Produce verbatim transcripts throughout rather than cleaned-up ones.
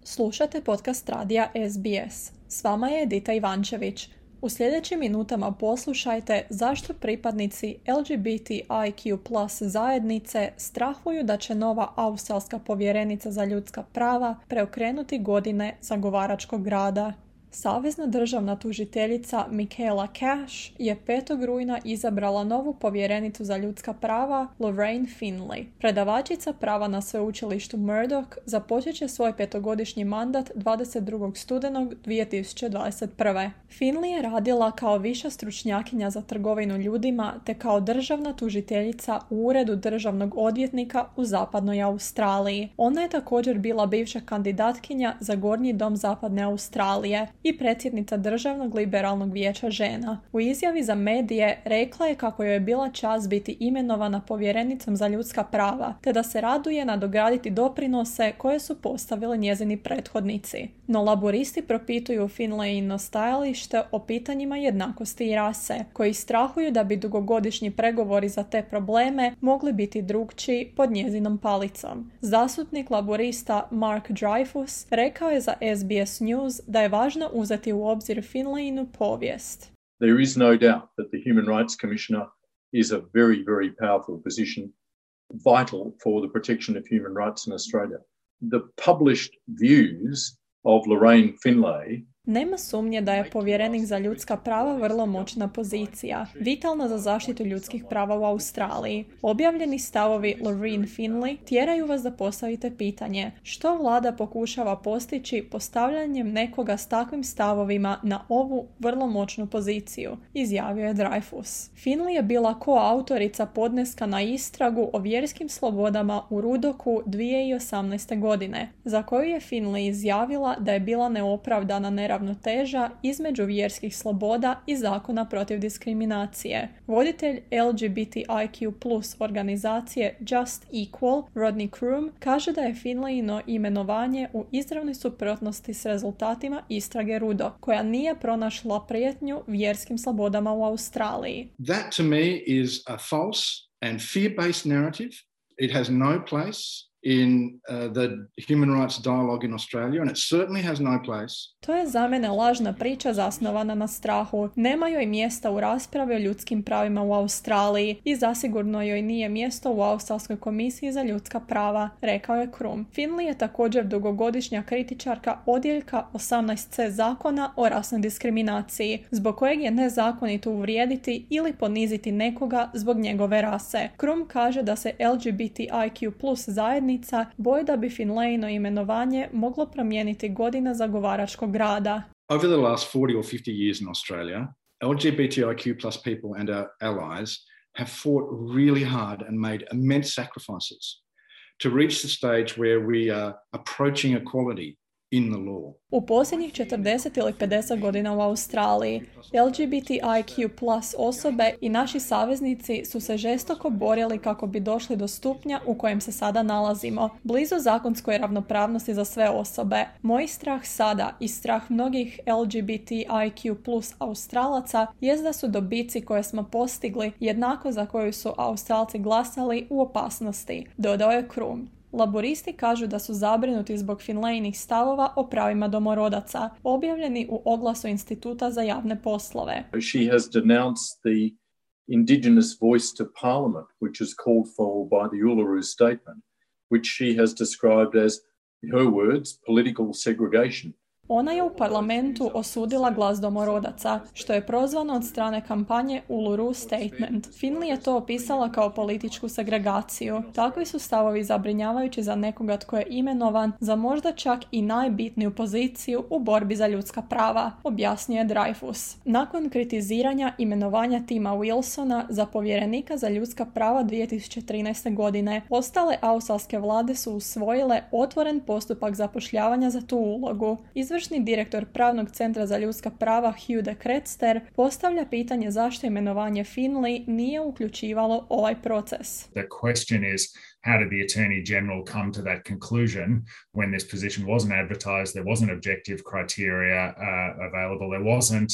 Slušate podcast radija S B S. S vama je Edita Ivančević. U sljedećim minutama poslušajte zašto pripadnici L G B T I Q plus zajednice strahuju da će nova australska povjerenica za ljudska prava preokrenuti godine zagovaračkog rada. Savezna državna tužiteljica Michaela Cash je petog rujna izabrala novu povjerenicu za ljudska prava Lorraine Finlay. Predavačica prava na sveučilištu Murdoch započet će svoj petogodišnji mandat dvadeset drugog studenog dvije tisuće dvadeset prve. Finlay je radila kao viša stručnjakinja za trgovinu ljudima te kao državna tužiteljica u Uredu državnog odvjetnika u zapadnoj Australiji. Ona je također bila bivša kandidatkinja za Gornji dom zapadne Australije i predsjednica Državnog liberalnog vijeća žena. U izjavi za medije rekla je kako joj je bila čast biti imenovana povjerenicom za ljudska prava, te da se raduje nadograditi doprinose koje su postavili njezini prethodnici. No laboristi propituju Finlayino stajalište o pitanjima jednakosti i rase, koji strahuju da bi dugogodišnji pregovori za te probleme mogli biti drukčiji pod njezinom palicom. Zastupnik laborista Mark Dreyfus rekao je za S B S News da je važno uzeti u obzir Finlayinu povijest. There is no doubt that the Human Rights Commissioner is a very, very powerful position, vital for the protection of human rights in Australia. The published views of Lorraine Finlay Nema sumnje da je povjerenik za ljudska prava vrlo moćna pozicija, vitalna za zaštitu ljudskih prava u Australiji. Objavljeni stavovi Lorraine Finlay tjeraju vas da postavite pitanje što vlada pokušava postići postavljanjem nekoga s takvim stavovima na ovu vrlo moćnu poziciju, izjavio je Dreyfus. Finlay je bila koautorica podneska na istragu o vjerskim slobodama u Rudoku dvije tisuće osamnaeste. godine, za koju je Finlay izjavila da je bila neopravdana neravnoteža između vjerskih sloboda i zakona protiv diskriminacije. Voditelj L G B T I Q plus organizacije Just Equal, Rodney Croom, kaže da je Finlayino imenovanje u izravnoj suprotnosti s rezultatima istrage Rudo, koja nije pronašla prijetnju vjerskim slobodama u Australiji. That to me is a false and fear-based narrative. It has no place in uh, the human rights dialogue in Australia, and it certainly has no place. To je za mene lažna priča zasnovana na strahu. Nema joj mjesta u raspravi o ljudskim pravima u Australiji i zasigurno joj nije mjesto u Australskoj komisiji za ljudska prava, rekao je Krum. Finlay je također dugogodišnja kritičarka odjeljka osamnaest C zakona o rasnoj diskriminaciji, zbog kojeg je nezakonito uvrijediti ili poniziti nekoga zbog njegove rase. Krum kaže da se L G B T I Q plus zajednica boji da bi Finlayino imenovanje moglo promijeniti godine zagovaračkog rada. Over the last forty or fifty years in Australia, L G B T I Q plus people and our allies have fought really hard and made immense sacrifices to reach the stage where we are approaching equality in the law. U posljednjih četrdeset ili pedeset godina u Australiji, L G B T I Q plus osobe i naši saveznici su se žestoko borili kako bi došli do stupnja u kojem se sada nalazimo, blizu zakonskoj ravnopravnosti za sve osobe. Moj strah sada i strah mnogih L G B T I Q plus Australaca jest da su dobici koje smo postigli jednako za koju su Australci glasali u opasnosti, dodao je Krum. Laboristi kažu da su zabrinuti zbog Finlaynih stavova o pravima domorodaca, objavljeni u oglasu Instituta za javne poslove. She has denounced the Indigenous voice to Parliament, which is called for by the Uluru Statement, which she has described as, her words, political segregation. Ona je u parlamentu osudila glas domorodaca, što je prozvano od strane kampanje Uluru Statement. Finlay je to opisala kao političku segregaciju. Takvi su stavovi zabrinjavajući za nekoga tko je imenovan za možda čak i najbitniju poziciju u borbi za ljudska prava, objasnio je Dreyfus. Nakon kritiziranja imenovanja Tima Wilsona za povjerenika za ljudska prava dvije tisuće trinaeste. godine, ostale australske vlade su usvojile otvoren postupak zapošljavanja za tu ulogu. Izvršni direktor Pravnog centra za ljudska prava Hugh de Kretster postavlja pitanje zašto imenovanje Finlay nije uključivalo ovaj proces. The question is, how did the Attorney General come to that conclusion when this position wasn't advertised, there wasn't objective criteria uh, available, there wasn't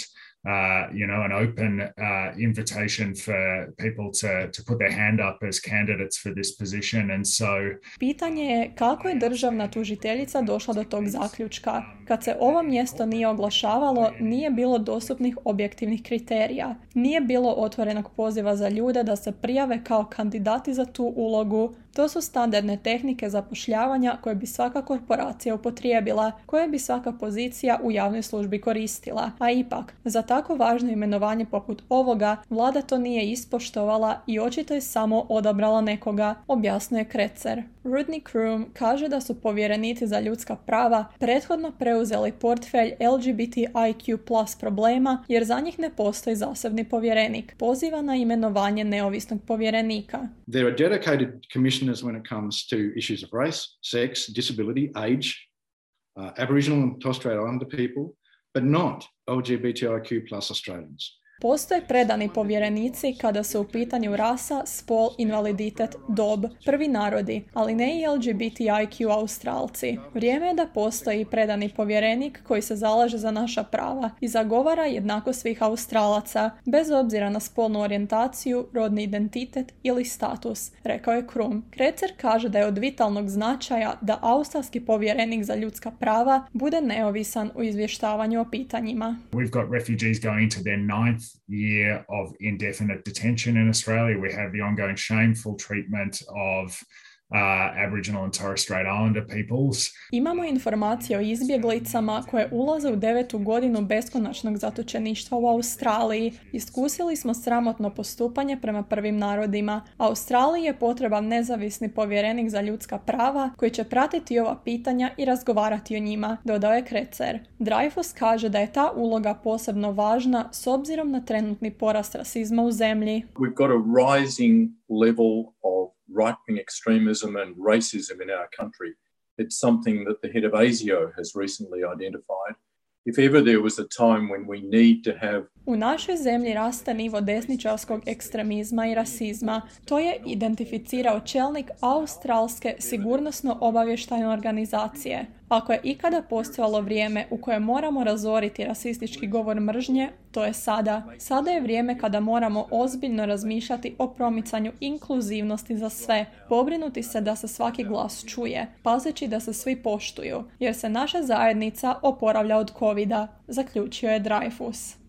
Uh, you know, an open uh, invitation for people to, to put their hand up as candidates for this position. And so... Pitanje je kako je državna tužiteljica došla do tog zaključka. Kad se ovo mjesto nije oglašavalo, nije bilo dostupnih objektivnih kriterija. Nije bilo otvorenog poziva za ljude da se prijave kao kandidati za tu ulogu. To su standardne tehnike zapošljavanja koje bi svaka korporacija upotrijebila, koje bi svaka pozicija u javnoj službi koristila. A ipak, za tako važno imenovanje poput ovoga, vlada to nije ispoštovala i očito je samo odabrala nekoga, objasnuje Krecer. Rodney Croom kaže da su povjerenici za ljudska prava prethodno preuzeli portfelj L G B T I Q plus problema jer za njih ne postoji zasebni povjerenik. Poziva na imenovanje neovisnog povjerenika. There are dedicated commissioners when it comes to issues of race, sex, disability, age, uh, Aboriginal and Torres Strait Islander people, but not L G B T I Q plus Australians. Postoje predani povjerenici kada su u pitanju rasa, spol, invaliditet, dob, prvi narodi, ali ne i L G B T I Q Australci. Vrijeme je da postoji predani povjerenik koji se zalaže za naša prava i zagovara jednakost svih Australaca, bez obzira na spolnu orijentaciju, rodni identitet ili status, rekao je Croom. Krecer kaže da je od vitalnog značaja da australski povjerenik za ljudska prava bude neovisan u izvještavanju o pitanjima. We've got refugees going into their ninth year of indefinite detention in Australia. We have the ongoing shameful treatment of Uh, Aboriginal and Torres Strait Islander peoples. Imamo informacije o izbjeglicama koje ulaze u devetu godinu beskonačnog zatočeništva u Australiji. Iskusili smo sramotno postupanje prema prvim narodima. Australiji je potreban nezavisni povjerenik za ljudska prava koji će pratiti ova pitanja i razgovarati o njima, dodao je Krecer. Dreyfus kaže da je ta uloga posebno važna s obzirom na trenutni porast rasizma u zemlji. We've got a rising level of right-wing extremism and racism in our country. It's something that the head of ASIO has recently identified. If ever there was a time when we need to have... U našoj zemlji raste nivo desničarskog ekstremizma i rasizma. To je identificirao čelnik Australske sigurnosno-obavještajne organizacije. Ako je ikada postojalo vrijeme u kojem moramo razoriti rasistički govor mržnje, to je sada. Sada je vrijeme kada moramo ozbiljno razmišljati o promicanju inkluzivnosti za sve, pobrinuti se da se svaki glas čuje, pazeći da se svi poštuju, jer se naša zajednica oporavlja od covida, zaključio je Dreyfus.